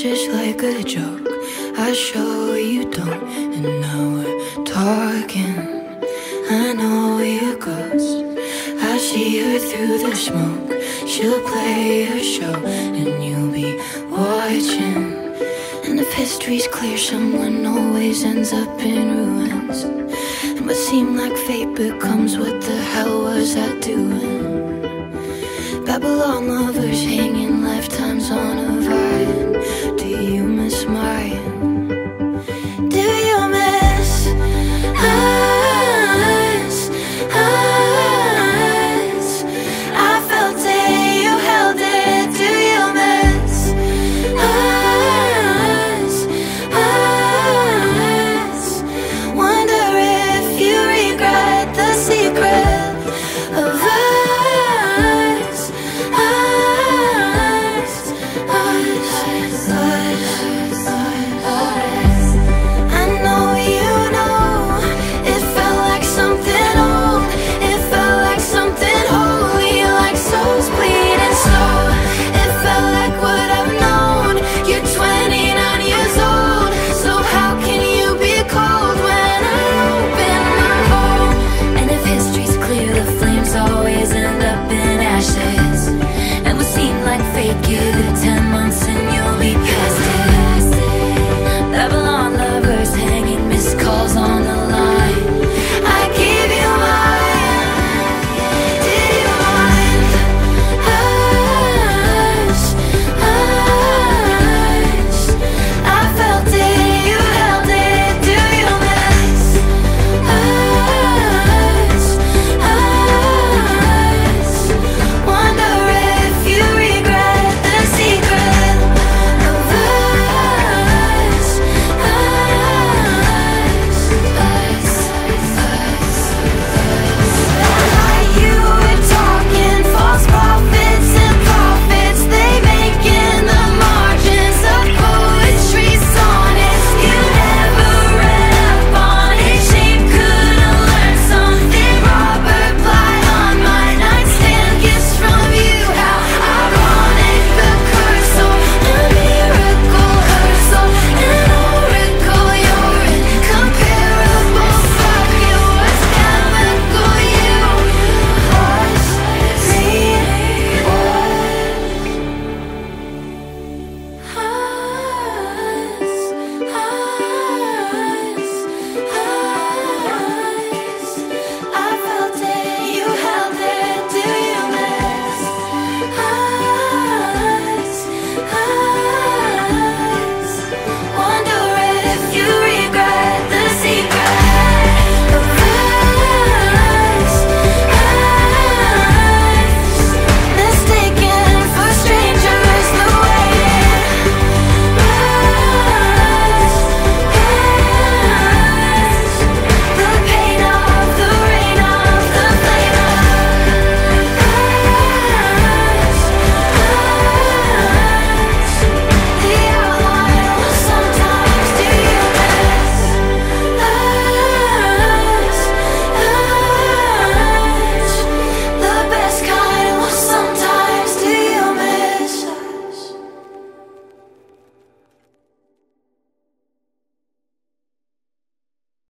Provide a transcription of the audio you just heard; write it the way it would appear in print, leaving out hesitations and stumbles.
just like a joke. I show you don't, and now we're talking. I know you're a ghost. I see her through the smoke. She'll play her show, and you'll be watching. And if history's clear, someone always ends up in ruins. It must seem like fate becomes what the hell was I doing? Babylon lovers hanging lifetimes on a vine. Do you miss mine?